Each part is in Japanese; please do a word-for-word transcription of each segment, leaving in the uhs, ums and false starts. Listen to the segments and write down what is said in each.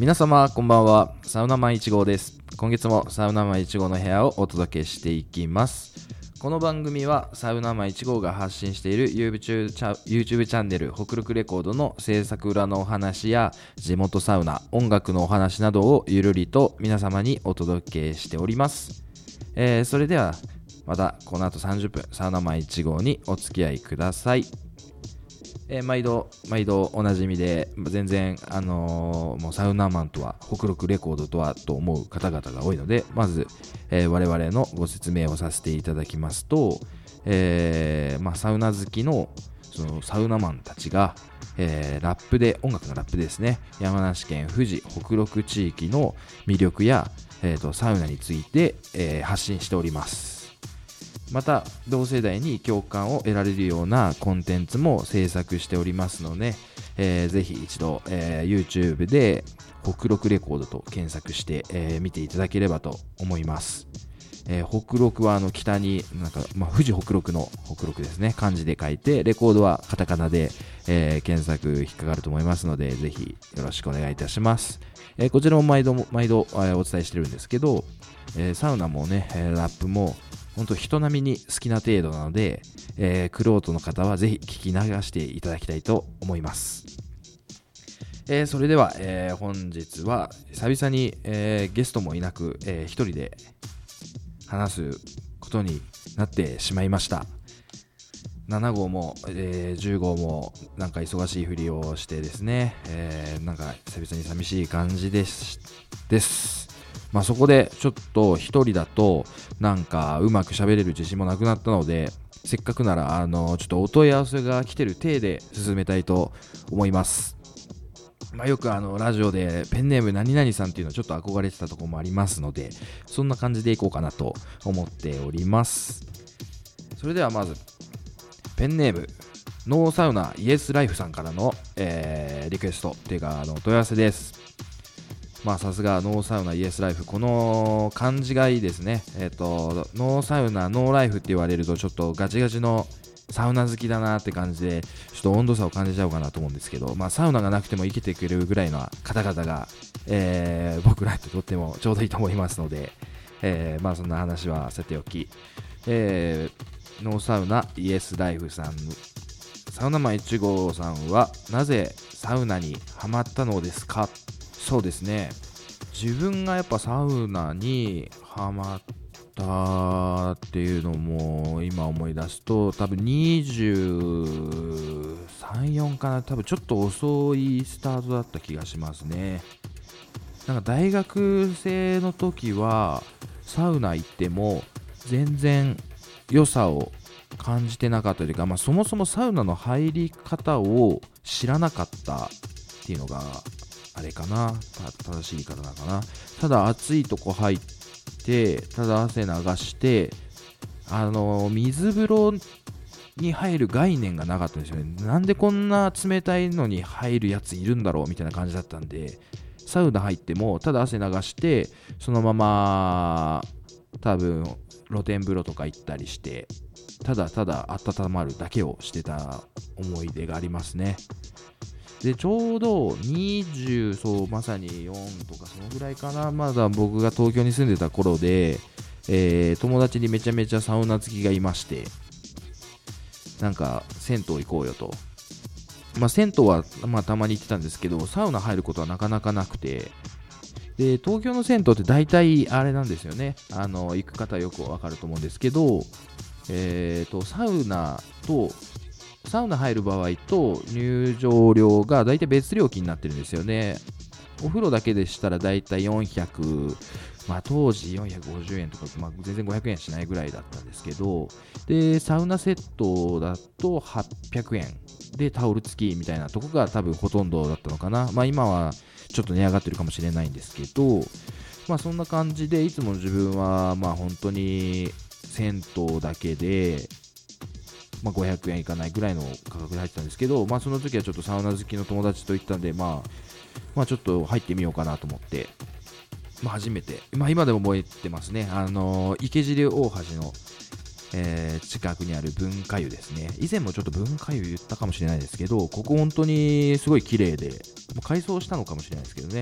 皆様こんばんは。サウナマンいち号です。今月もサウナマンいち号の部屋をお届けしていきます。この番組はサウナマンいち号が発信している YouTube チャ、YouTube チャンネル北陸レコードの制作裏のお話や地元サウナ、音楽のお話などをゆるりと皆様にお届けしております。えー、それではまたこの後さんじゅっぷんサウナマンいち号にお付き合いください。えー、毎度毎度おなじみで全然、あのー、もうサウナマンとは北陸レコードとはと思う方々が多いので、まず、えー、我々のご説明をさせていただきますと、えーまあ、サウナ好きの、そのサウナマンたちが、えー、ラップで音楽のラップですね、山梨県富士北陸地域の魅力や、えー、とサウナについて、えー、発信しております。また同世代に共感を得られるようなコンテンツも制作しておりますので、えー、ぜひ一度、えー、YouTube で北陸レコードと検索して、えー、見ていただければと思います。えー、北陸はあの北になんか、まあ、富士北陸の北陸ですね、漢字で書いて、レコードはカタカナで、えー、検索引っかかると思いますので、ぜひよろしくお願いいたします。えー、こちらも毎度毎度、えー、お伝えしてるんですけど、えー、サウナもね、えー、ラップも本当人並みに好きな程度なので、えー、クロートの方はぜひ聞き流していただきたいと思います。えー、それでは、えー、本日は久々に、えー、ゲストもいなく、えー、一人で話すことになってしまいました。なな号も、えー、じゅう号もなんか忙しいふりをしてですね、えー、なんか久々に寂しい感じです。ですまあ、そこでちょっと一人だとなんかうまく喋れる自信もなくなったので、せっかくならあのちょっとお問い合わせが来てる体で進めたいと思います。まあ、よくあのラジオでペンネーム何々さんっていうのはちょっと憧れてたところもありますので、そんな感じでいこうかなと思っております。それではまずペンネームノーサウナイエスライフさんからの、えー、リクエストっていうかあの問い合わせです。まあさすがノーサウナイエスライフ、この漢字がいいですね。えっとノーサウナノーライフって言われるとちょっとガチガチのサウナ好きだなって感じでちょっと温度差を感じちゃうかなと思うんですけど、まあサウナがなくても生きてくれるぐらいの方々が、えー、僕らにとってもちょうどいいと思いますので、えー、まあそんな話はさておき、えー、ノーサウナイエスライフさん、サウナマンいち号さんはなぜサウナにハマったのですか？そうですね、自分がやっぱサウナにハマったっていうのも今思い出すと多分にじゅうさん、よんかな、多分ちょっと遅いスタートだった気がしますね。なんか大学生の時はサウナ行っても全然良さを感じてなかったというか、まあ、そもそもサウナの入り方を知らなかったっていうのがあれかな、正しい言い方なのかな。ただ暑いとこ入ってただ汗流してあの水風呂に入る概念がなかったんですよね。なんでこんな冷たいのに入るやついるんだろうみたいな感じだったんで、サウナ入ってもただ汗流してそのまま多分露天風呂とか行ったりしてただただ温まるだけをしてた思い出がありますね。でちょうどにじゅう、そうまさによんとかそのぐらいかな、まだ僕が東京に住んでた頃で、えー、友達にめちゃめちゃサウナ好きがいまして、なんか銭湯行こうよと、まあ銭湯はまあたまに行ってたんですけどサウナ入ることはなかなかなくて、で東京の銭湯って大体あれなんですよね、あの行く方はよくわかると思うんですけど、えーとサウナとサウナ入る場合と入場料が大体別料金になってるんですよね。お風呂だけでしたら大体よんひゃく、まあ当時よんひゃくごじゅうえんとか、まあ、全然ごひゃくえんしないぐらいだったんですけど、でサウナセットだとはっぴゃくえんでタオル付きみたいなとこが多分ほとんどだったのかな。まあ今はちょっと値上がってるかもしれないんですけど、まあそんな感じでいつも自分はまあ本当に銭湯だけでまあ、ごひゃくえんいかないぐらいの価格で入ってたんですけど、まあ、その時はちょっとサウナ好きの友達と行ったんで、まあ、まあちょっと入ってみようかなと思って、まあ、初めて、まあ、今でも覚えてますね、あのー、池尻大橋の、えー、近くにある文化湯ですね。以前もちょっと文化湯言ったかもしれないですけど、ここ本当にすごい綺麗で、もう改装したのかもしれないですけどね、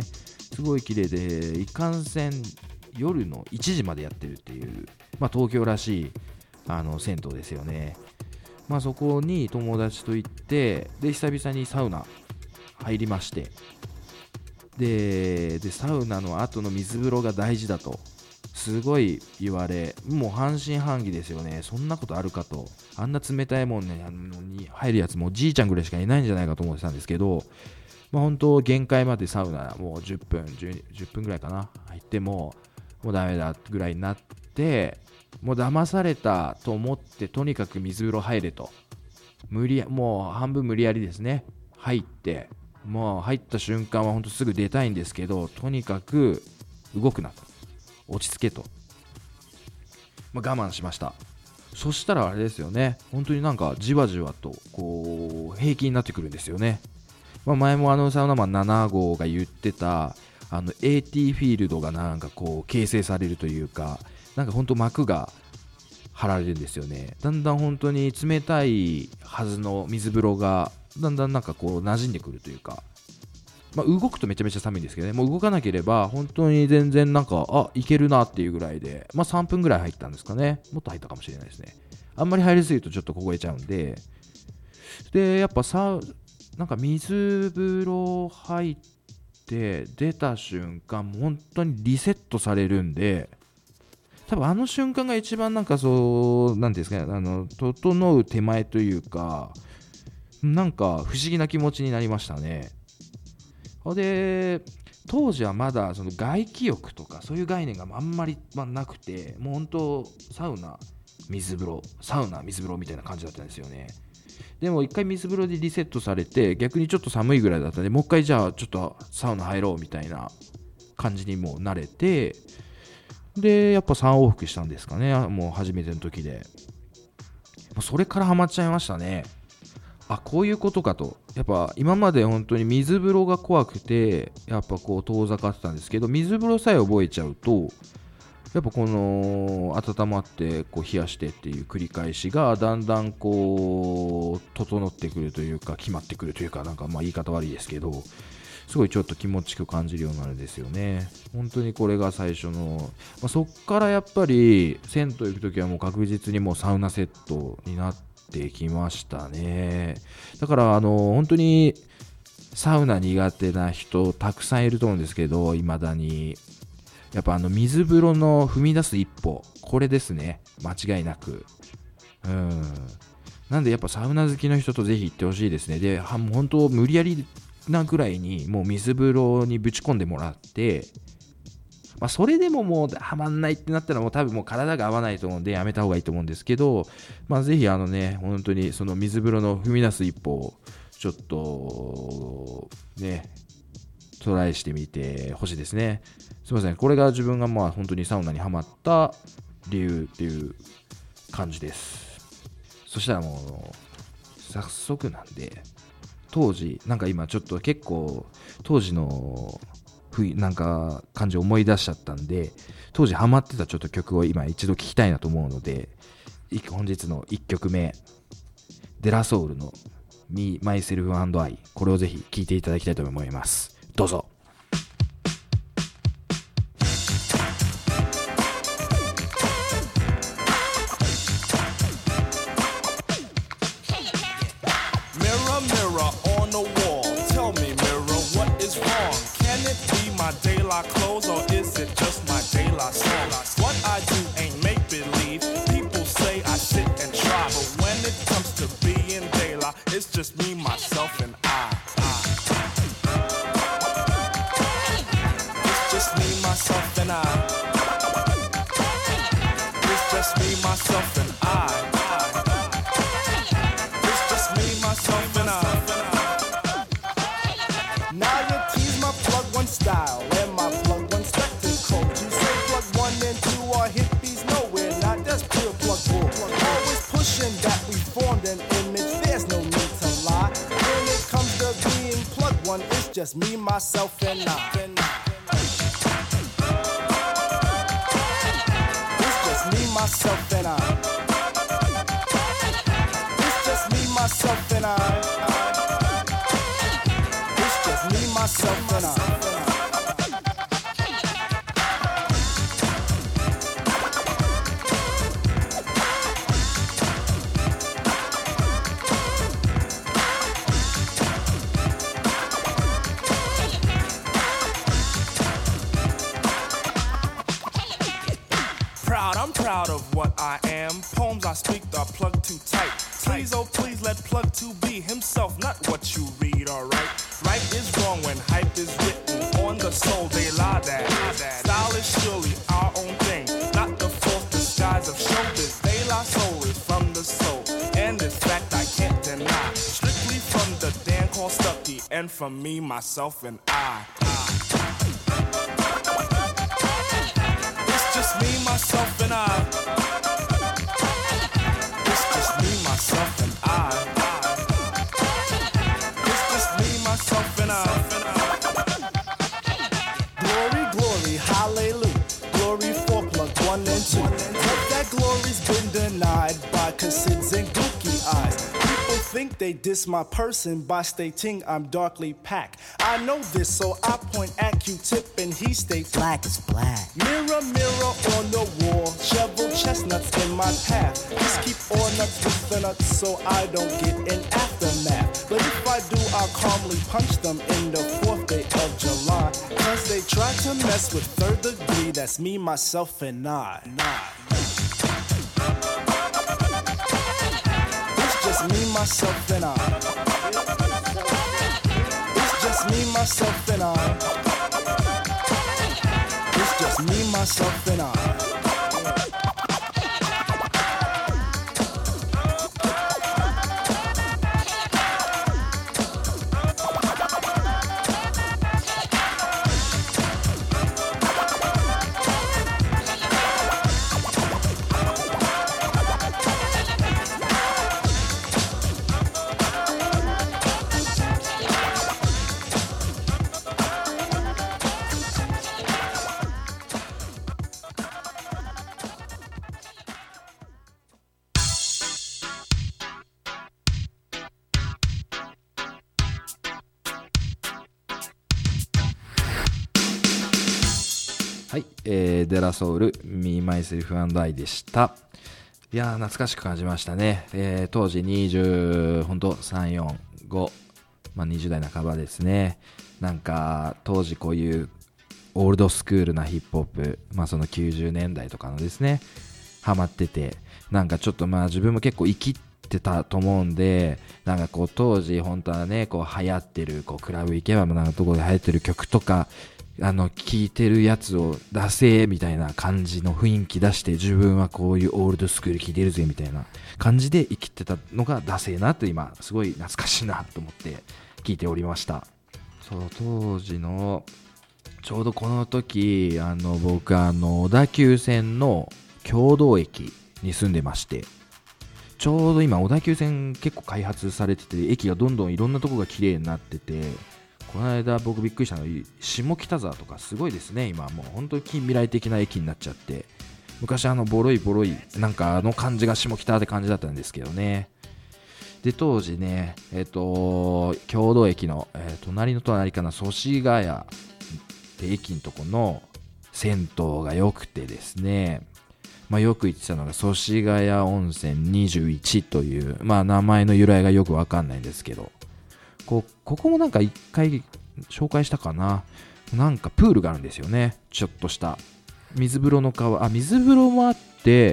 すごい綺麗で、いかんせん夜のいちじまでやってるっていう、まあ、東京らしいあの銭湯ですよね。まあ、そこに友達と行って、で久々にサウナ入りまして、ででサウナの後の水風呂が大事だとすごい言われ、もう半信半疑ですよね。そんなことあるかと。あんな冷たいもんね、あのに入るやつもうじいちゃんぐらいしかいないんじゃないかと思ってたんですけど、まあ、本当限界までサウナもうじゅっぷん 10, じゅっぷんぐらいかな入ってももうダメだぐらいになって、もう騙されたと思って、とにかく水風呂入れと、無理もう半分無理やりですね入って、もう入った瞬間は本当すぐ出たいんですけど、とにかく動くなと、落ち着けと、まあ、我慢しました。そしたらあれですよね、本当になんかじわじわとこう平気になってくるんですよね。まあ、前もあのサウナマンなな号が言ってたあの エーティー フィールドがなんかこう形成されるというか、なんか本当膜が張られるんですよね。だんだん本当に冷たいはずの水風呂がだんだんなんかこう馴染んでくるというか、まあ、動くとめちゃめちゃ寒いんですけどね、もう動かなければ本当に全然なんかあいけるなっていうぐらいで、まあ、さんぷんぐらい入ったんですかね。もっと入ったかもしれないですね。あんまり入りすぎるとちょっと凍えちゃうんで、でやっぱさなんか水風呂入って出た瞬間本当にリセットされるんで、多分あの瞬間が一番なんかそうなんていうんですかね、あの整う手前というか、なんか不思議な気持ちになりましたね。で当時はまだその外気浴とかそういう概念があんまり、まあ、なくて、もう本当サウナ水風呂サウナ水風呂みたいな感じだったんですよね。でも一回水風呂でリセットされて、逆にちょっと寒いぐらいだったんで、もう一回じゃあちょっとサウナ入ろうみたいな感じにもう慣れて、でやっぱさん往復したんですかね、もう初めての時で。それからハマっちゃいましたね。あ、こういうことかと。やっぱ今まで本当に水風呂が怖くてやっぱこう遠ざかってたんですけど、水風呂さえ覚えちゃうとやっぱこの温まってこう冷やしてっていう繰り返しがだんだんこう整ってくるというか、決まってくるというか、なんかまあ言い方悪いですけど、すごいちょっと気持ちよく感じるようになるんですよね。本当にこれが最初の、まあ、そっからやっぱり銭湯行くときはもう確実にもうサウナセットになってきましたね。だからあの本当にサウナ苦手な人たくさんいると思うんですけど、未だにやっぱあの水風呂の踏み出す一歩、これですね、間違いなく。うんなんでやっぱサウナ好きの人とぜひ行ってほしいですね。ではもう本当無理やりなぐらいにもう水風呂にぶち込んでもらって、まあ、それでももうはまんないってなったらもう多分もう体が合わないと思うんでやめた方がいいと思うんですけど、まあ、ぜひあのね本当にその水風呂の踏み出す一歩をちょっとねトライしてみてほしいですね。すいません、これが自分がまあ本当にサウナにハマった理由っていう感じです。そしたらもう早速なんで、当時なんか今ちょっと結構当時のなんか感じを思い出しちゃったんで、当時ハマってたちょっと曲を今一度聴きたいなと思うので、本日のいっきょくめデラソウルの Me, Myself and I、 これをぜひ聴いていただきたいと思います。どうぞ。 Clothes, or is it just my daylight song? What I do ain't make believe. People say I sit and try, but when it comes to being daylight, it's just me, myself, and I. It's just me, myself, and I. It's just me, myself, and I. It's just me, myself, and I. Now you tease my plug one style. Just me, myself, and I. It's just me, myself, and I. It's just me, myself, and I. It's just me, myself, and I. I'm proud of what I am. Poems I speak are plugged too tight. Please, oh please, let Plug two be himself, not what you read, alright? Right is wrong when hype is written on the soul, they lie that. Style is surely our own thing, not the false disguise of showbiz. De La Soul is from the soul, and this fact I can't deny. Strictly from the Dan called Stucky, and from me, myself, and I. It's just me, myself, and I. It's just me, myself, and I. It's just me, myself, and I. Glory, glory, hallelujah. Glory for Plug one and two. But that glory's been denied by Cassids and Gookie eyes. People think they diss my person by stating I'm darkly packed. I know this, so I point at Q-Tip and he states black is black. Mirror, mirror on the wall, shovel chestnuts in my path. Just keep all nuts with the nuts so I don't get an aftermath. But if I do, I'll calmly punch them in the fourth day of July. Cause they try to mess with third degree, that's me, myself, and I. It's just me, myself, and I. It's just me, myself, and I. It's just me, myself, and I. はい、えー、デラソウル Me, Myself and I でした。いやー懐かしく感じましたね。えー、当時にじゅうほんとさん、よん、ご、まあ、にじゅう代半ばですね。なんか当時こういうオールドスクールなヒップホップ、まあそのきゅうじゅうねんだいとかのですねハマってて、なんかちょっとまあ自分も結構生きってたと思うんで、なんかこう当時本当はねこう流行ってるこうクラブ行けばなんかどこで流行ってる曲とかあの聴いてるやつを出せみたいな感じの雰囲気出して、自分はこういうオールドスクール聴いてるぜみたいな感じで生きてたのがダセーなと今すごい懐かしいなと思って聞いておりました。そう当時のちょうどこの時あの僕あの小田急線の経堂駅に住んでまして、ちょうど今小田急線結構開発されてて駅がどんどんいろんなとこが綺麗になってて、この間僕びっくりしたのは下北沢とかすごいですね。今もう本当に近未来的な駅になっちゃって、昔あのボロいボロいなんかあの感じが下北って感じだったんですけどね。で当時ねえっと経堂駅の、えー、隣の隣かな祖師ヶ谷って駅のとこの銭湯が良くてですね、まあ、よく言ってたのが祖師ヶ谷温泉にじゅういちという、まあ、名前の由来がよくわかんないんですけど、こ, ここもなんか一回紹介したかな。なんかプールがあるんですよね。ちょっとした水風呂の川、あ水風呂もあって、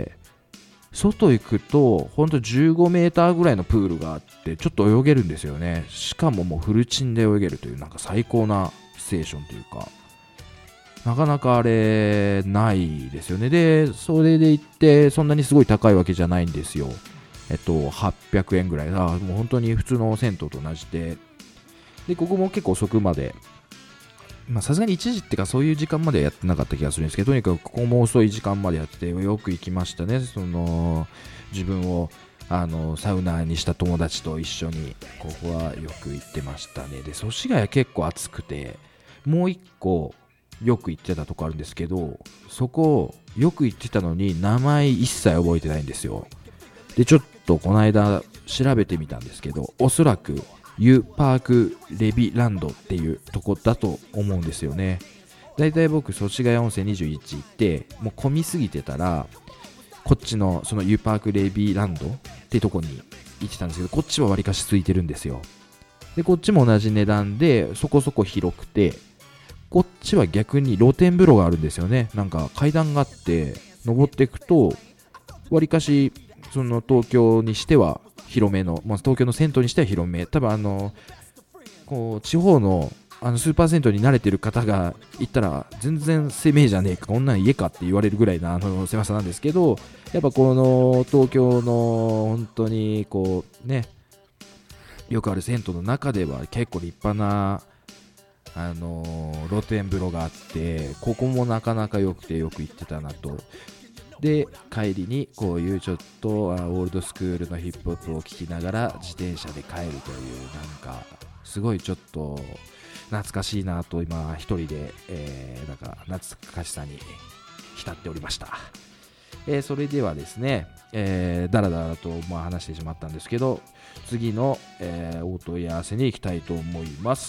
外行くとほんとじゅうごメーターぐらいのプールがあってちょっと泳げるんですよね。しかももうフルチンで泳げるというなんか最高なステーションというか、なかなかあれないですよね。でそれで行ってそんなにすごい高いわけじゃないんですよ。えっとはっぴゃくえんぐらい。あもう本当に普通の銭湯と同じで、でここも結構遅くまで、まあさすがにいちじってかそういう時間まではやってなかった気がするんですけど、とにかくここも遅い時間までやっててよく行きましたね。その自分をあのサウナにした友達と一緒にここはよく行ってましたね。で祖師ヶ谷結構暑くて、もう一個よく行ってたとこあるんですけど、そこよく行ってたのに名前一切覚えてないんですよ。でちょっとこの間調べてみたんですけど、おそらくユパークレビランドっていうとこだと思うんですよね。だいたい僕祖師ヶ谷温泉にじゅういち行ってもう混みすぎてたらこっちのそのユパークレビランドってとこに行ってたんですけど、こっちはわりかし空いてるんですよ。でこっちも同じ値段でそこそこ広くて、こっちは逆に露天風呂があるんですよね。なんか階段があって登っていくとわりかしその東京にしては広めの、まあ、東京の銭湯にしては広め、多分あのこう地方のあのスーパー銭湯に慣れてる方が行ったら全然狭いじゃねえか、こんなん家かって言われるぐらいなあの狭さなんですけど、やっぱこの東京の本当にこうねよくある銭湯の中では結構立派なあの露天風呂があって、ここもなかなか良くてよく行ってたなと。で帰りにこういうちょっとオールドスクールのヒップホップを聴きながら自転車で帰るという、なんかすごいちょっと懐かしいなと今一人で、えー、なんか懐かしさに浸っておりました。えー、それではですね、えー、だらだらとまあ話してしまったんですけど、次の、えー、お問い合わせに行きたいと思います。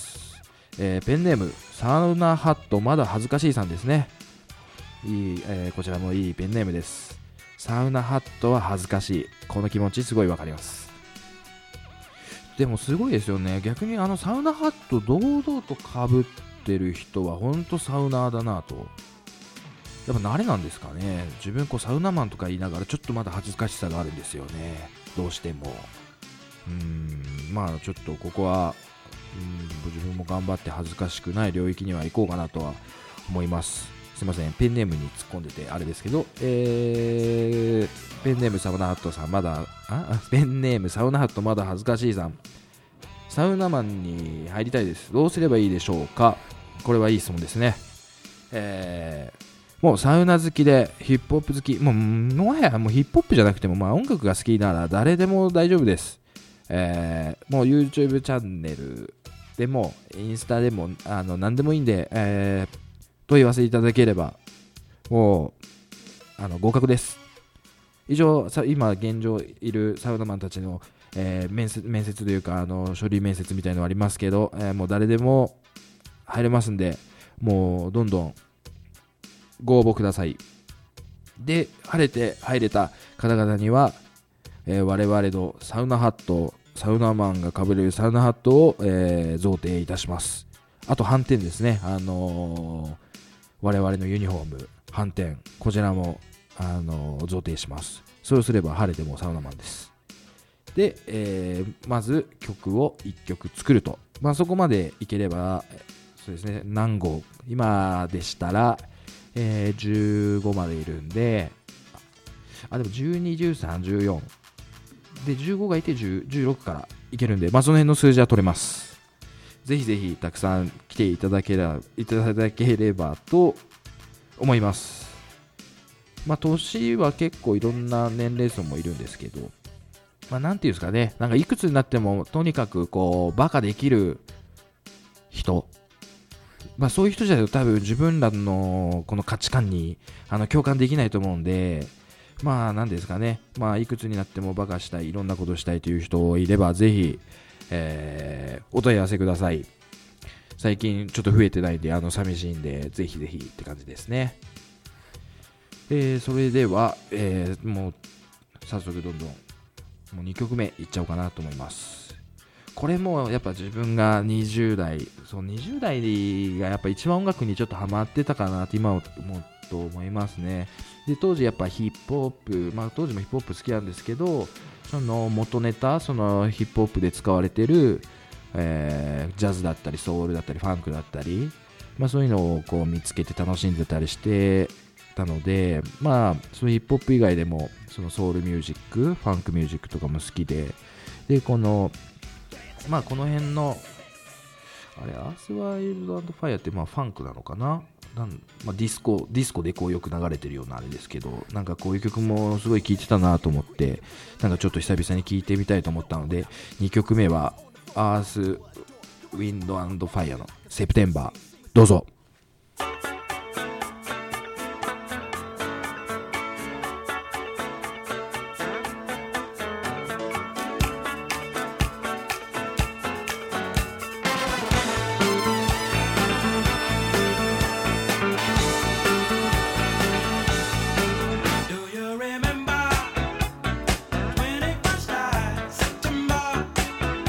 えー、ペンネームサウナハットまだ恥ずかしいさんですね。いい、えー、こちらもいいペンネームです。サウナハットは恥ずかしい、この気持ちすごいわかります。でもすごいですよね、逆にあのサウナハット堂々とかぶってる人は本当サウナーだなと。やっぱ慣れなんですかね。自分こうサウナマンとか言いながらちょっとまだ恥ずかしさがあるんですよね、どうしても。うーんまあちょっとここはうーん自分も頑張って恥ずかしくない領域には行こうかなとは思います。すいません、ペンネームに突っ込んでてあれですけど、えー、ペンネームサウナハットさんまだあペンネームサウナハットまだ恥ずかしいさん、サウナマンに入りたいです。どうすればいいでしょうか。これはいい質問ですね。えー、もうサウナ好きでヒップホップ好き、もうもはやもうヒップホップじゃなくても、まあ音楽が好きなら誰でも大丈夫です。えー、もう YouTube チャンネルでもインスタでもあの何でもいいんで、えー問い合わせいただければもうあの合格です。以上、さ今現状いるサウナマンたちの、えー、面接面接というかあの書類面接みたいなのありますけど、えー、もう誰でも入れますんで、もうどんどんご応募ください。で晴れて入れた方々には、えー、我々のサウナハット、サウナマンが被れるサウナハットを、えー、贈呈いたします。あと反転ですね、あのー我々のユニフォーム反転、こちらも、あのー、贈呈します。それをすれば晴れてもサウナマンです。で、えー、まず曲をいっきょく作ると、まあ、そこまでいければそうですね、何号今でしたら、えー、じゅうごまでいるんで、あでもじゅうに、じゅうさん、じゅうよんでじゅうごがいてじゅう、じゅうろくからいけるんで、まあ、その辺の数字は取れます。ぜひぜひたくさん来ていただければ、いただければと思います。まあ年は結構いろんな年齢層もいるんですけど、まあなんていうんですかね、なんかいくつになってもとにかくこうバカできる人、まあそういう人じゃないと多分自分らのこの価値観にあの共感できないと思うんで、まあなんですかね、まあいくつになってもバカしたい、いろんなことしたいという人いればぜひえー、お問い合わせください。最近ちょっと増えてないんであの寂しいんでぜひぜひって感じですね。えー、それでは、えー、もう早速どんどんもうにきょくめいっちゃおうかなと思います。これもやっぱ自分がにじゅう代、そうにじゅう代がやっぱ一番音楽にちょっとハマってたかなって今思うと思いますね。で当時やっぱヒップホップ、まあ当時もヒップホップ好きなんですけど、その元ネタ、そのヒップホップで使われてる、えー、ジャズだったりソウルだったりファンクだったり、まあ、そういうのをこう見つけて楽しんでたりしてたので、まあそのヒップホップ以外でもそのソウルミュージック、ファンクミュージックとかも好きで、でこのまあこの辺のあれアースワイルド&ファイアってまあファンクなのかな、なんまあ、ディスコディスコでこうよく流れてるようなあれですけど、なんかこういう曲もすごい聴いてたなと思って、なんかちょっと久々に聴いてみたいと思ったので、にきょくめはアースウィンド&ファイアのセプテンバー、どうぞ。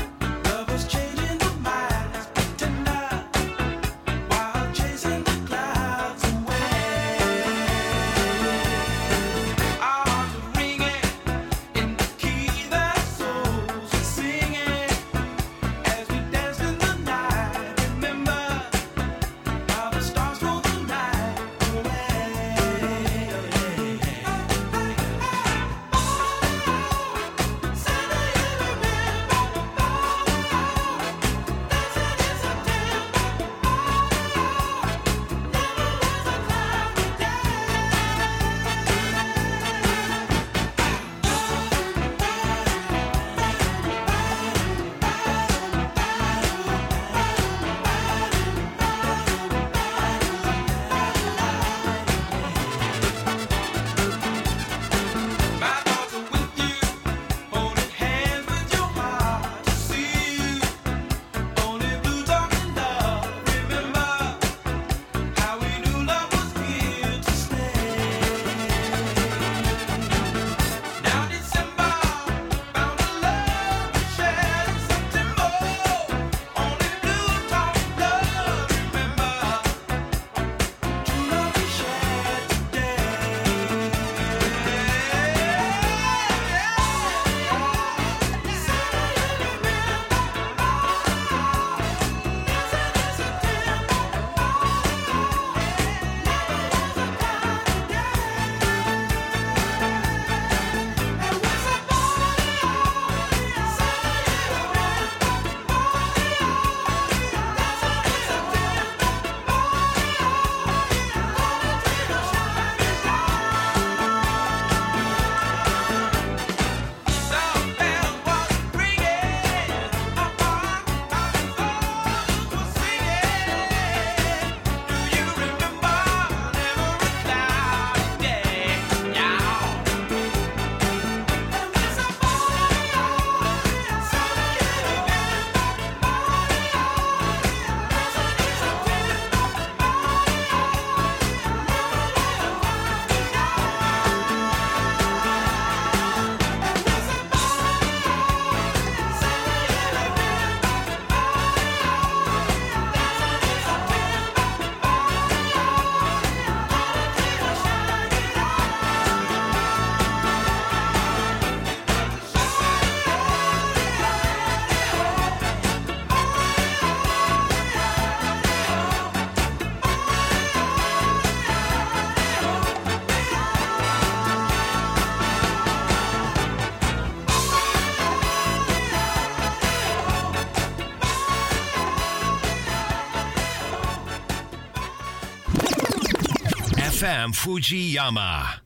Chasing the clouds. エフエム Fujiyama。 はい、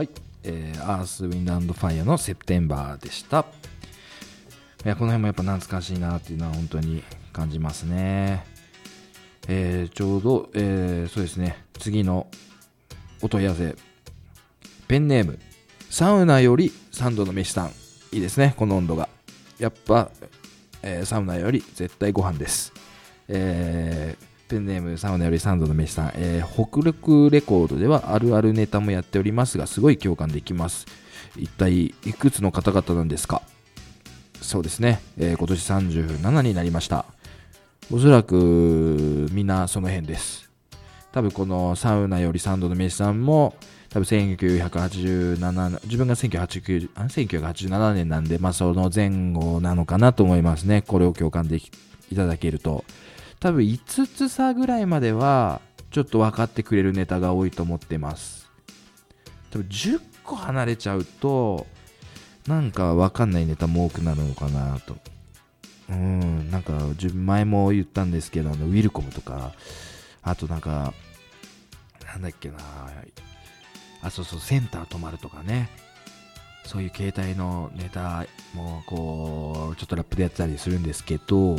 えー、アースウィンド&ファイアのセプテンバーでした。いやこの辺もやっぱ懐かしいなっていうのは本当に感じますね。えー、ちょうど、えー、そうですね、次のお問い合わせ、ペンネームサウナより三度の飯さん、いいですね、この温度がやっぱ、えー、サウナより絶対ご飯です。えー、ペンネームサウナより三度の飯さん、えー、北陸レコードではあるあるネタもやっておりますが、すごい共感できます。一体いくつの方々なんですか。そうですね、えー、今年さんじゅうななになりました。おそらくみんなその辺です。多分このサウナより三度の飯さんも多分せんきゅうひゃくはちじゅうなな、自分がせんきゅうひゃくはちじゅうきゅう、せんきゅうひゃくはちじゅうななねんなんで、まあその前後なのかなと思いますね。これを共感できいただけると、多分いつつ差ぐらいまではちょっと分かってくれるネタが多いと思ってます。多分じゅっこ離れちゃうとなんか分かんないネタも多くなるのかなと。うーん、なんか自分前も言ったんですけど、あのウィルコムとか、あとなんかなんだっけな、あ、そうそう、センター止まるとかね、そういう携帯のネタもこうちょっとラップでやってたりするんですけど、うん、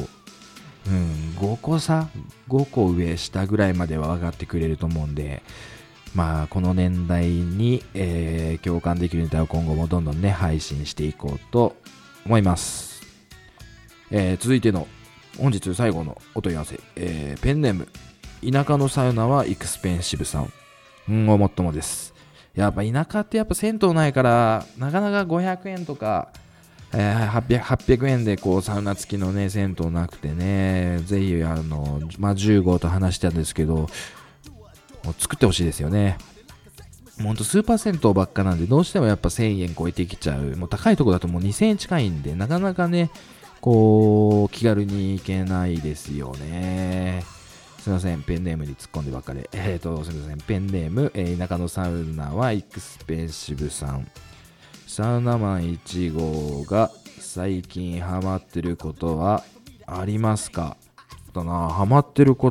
ごこ差、ごこ上下ぐらいまでは上がってくれると思うんで、まあこの年代に、えー、共感できるネタを今後もどんどんね配信していこうと思います。えー、続いての本日最後のお問い合わせ、えー、ペンネーム田舎のサウナはエクスペンシブさん、うん、ごもっともです。やっぱ田舎ってやっぱ銭湯ないからなかなかごひゃくえんとか、えー、はっぴゃく、はっぴゃくえんでこうサウナ付きのね銭湯なくてね、ぜひあの、まあ、じゅうごと話したんですけど、もう作ってほしいですよね。もうほんとスーパー銭湯ばっかなんでどうしてもやっぱせんえん超えてきちゃう。もう高いとこだともうにせんえん近いんで、なかなかねこう気軽に行けないですよね。すいません、ペンネームに突っ込んでばっかり。えーと、すいません、ペンネーム、えー、田舎のサウナはエクスペンシブさん。サウナマンいち号が最近ハマってることはありますか？だな、ハマってること、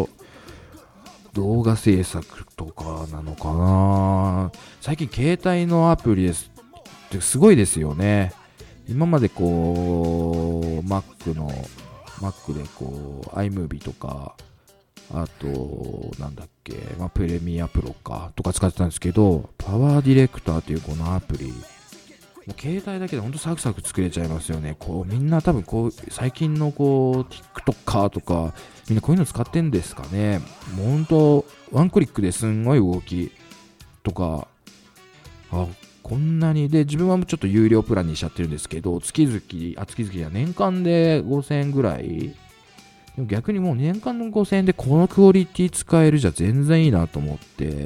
動画制作とかなのかな。最近携帯のアプリですってすごいですよね。今までこう Mac の Mac でこう iMovie とか、あとなんだっけ、まあ、プレミアプロかとか使ってたんですけど、パワーディレクターというこのアプリ、もう携帯だけでほんとサクサク作れちゃいますよね。こうみんな多分こう最近のこう TikToker とかみんなこういうの使ってんですかね。もうほんとワンクリックですんごい動きとか、あ、こんなにで、自分はちょっと有料プランにしちゃってるんですけど、月々、あ、月々や年間でごせんえんぐらい。でも逆にもう年間のごせんえんでこのクオリティ使えるじゃ全然いいなと思って、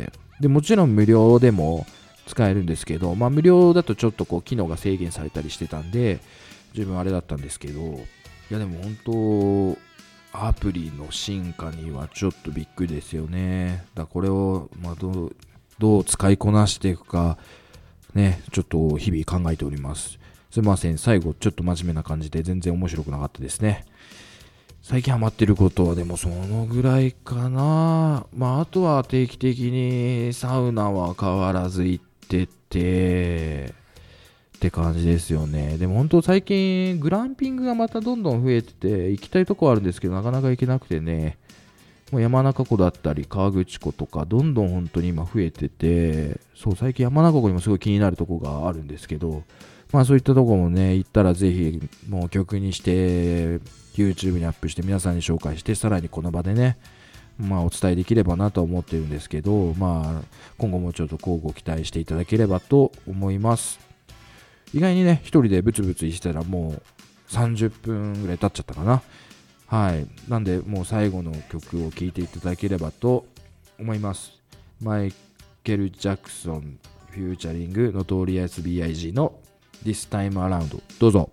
でもちろん無料でも使えるんですけど、まあ無料だとちょっとこう機能が制限されたりしてたんで自分あれだったんですけど、いやでも本当アプリの進化にはちょっとびっくりですよね。だからこれをまあどう、どう使いこなしていくかね、ちょっと日々考えております。すいません、最後ちょっと真面目な感じで全然面白くなかったですね。最近ハマってることはでもそのぐらいかな。まああとは定期的にサウナは変わらず行っててって感じですよね。でも本当最近グランピングがまたどんどん増えてて、行きたいとこはあるんですけどなかなか行けなくてね、もう山中湖だったり河口湖とかどんどん本当に今増えてて、そう最近山中湖にもすごい気になるとこがあるんですけど、まあそういったとこもね行ったらぜひもう曲にしてYouTube にアップして皆さんに紹介して、さらにこの場でねまあお伝えできればなと思ってるんですけど、まあ今後もちょっと交互期待していただければと思います。意外にね一人でブツブツ言ってたらもうさんじゅっぷんぐらい経っちゃったかな。はい、なんでもう最後の曲を聴いていただければと思います。マイケル・ジャクソンフューチャリングノトリアス ビーアイジー の This Time Around、 どうぞ。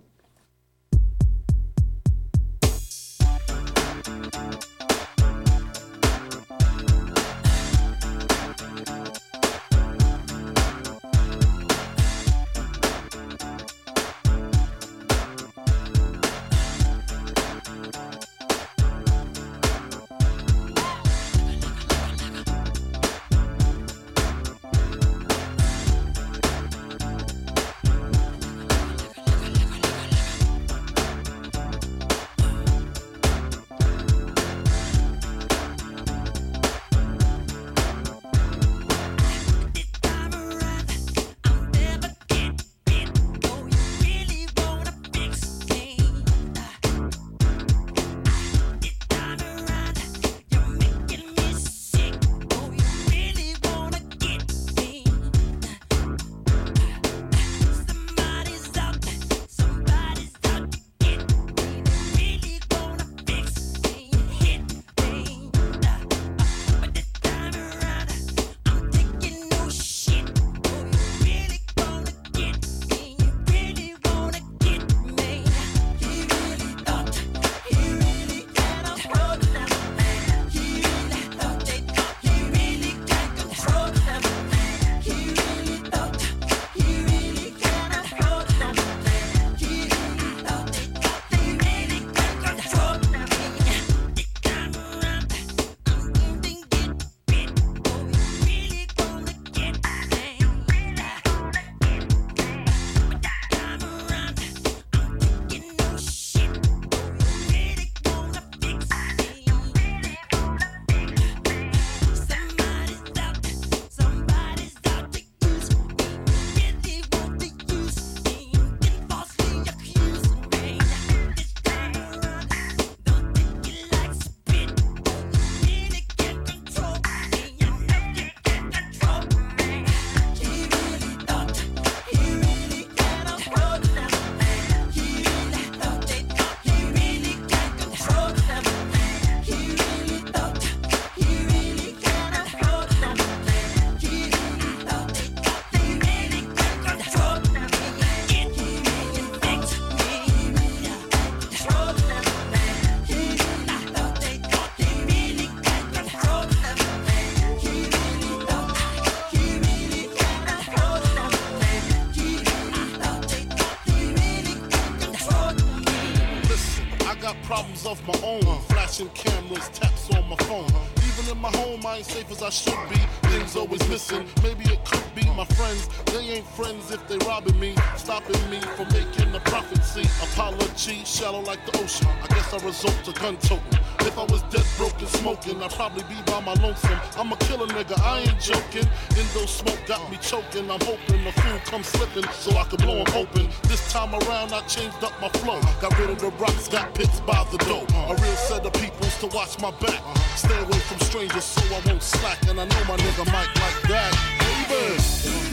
of my own. Flashing cameras, taps on my phone. Even in my home, I ain't safe as I should be. Things always missing. Maybe it could be my friends. They ain't friends if they robbing me, stopping me from making a profit. See, apology shallow like the ocean. I guess I resort to gun toting. If I was dead, broken, smoking, I'd probably be by my lonesome. I'm a killer nigga, I ain't joking. Indo smoke got me choking. I'm hoping the fool comes slipping so I can blow him open. This time around, I changed up my flow. Got rid of the rocks, got pits by the door. A real set of peoples to watch my back. Stay away from strangers so I won't slack. And I know my nigga might like that. Baby.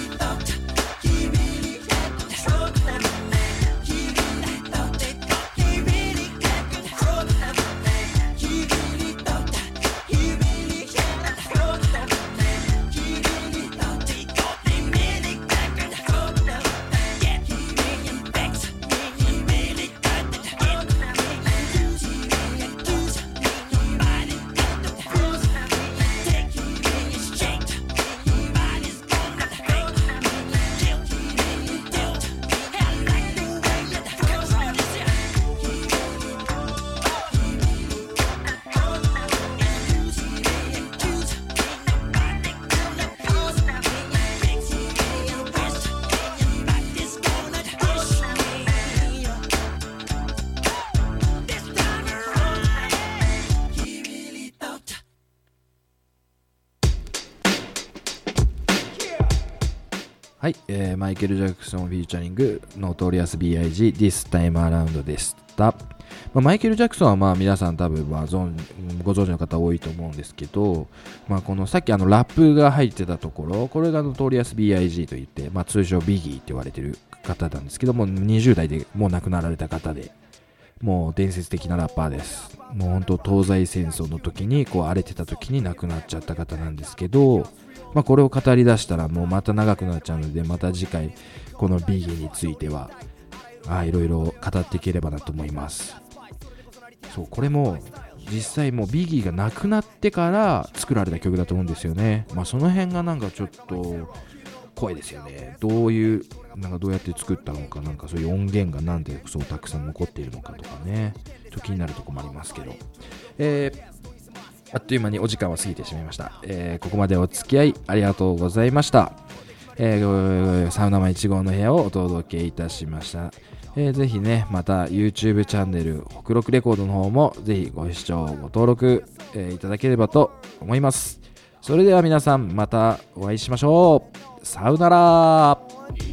はい、えー、マイケル・ジャクソンフィーチャリングノートリアス ビーアイジー This Time Around でした。まあ、マイケル・ジャクソンはまあ皆さん多分まあご存知の方多いと思うんですけど、まあ、このさっきあのラップが入ってたところ、これがノトリアス ビーアイジー といって、まあ、通称ビギーって言われてる方なんですけども、にじゅう代でもう亡くなられた方で、もう伝説的なラッパーです。もう本当東西戦争の時にこう荒れてた時に亡くなっちゃった方なんですけど、まあ、これを語り出したらもうまた長くなっちゃうので、また次回このビギーについてはあいろいろ語っていければなと思います。そう、これも実際もうビギーが亡くなってから作られた曲だと思うんですよね。まあその辺がなんかちょっと怖いですよね。どういうなんかどうやって作ったのか、なんかそういう音源がなんでそうたくさん残っているのかとかね、ちょっと気になるところもありますけど、えーあっという間にお時間は過ぎてしまいました。えー、ここまでお付き合いありがとうございました。えー、サウナマンいち号の部屋をお届けいたしました。えー、ぜひね、また YouTube チャンネル北録レコードの方もぜひご視聴ご登録、えー、いただければと思います。それでは皆さんまたお会いしましょう。さよなら。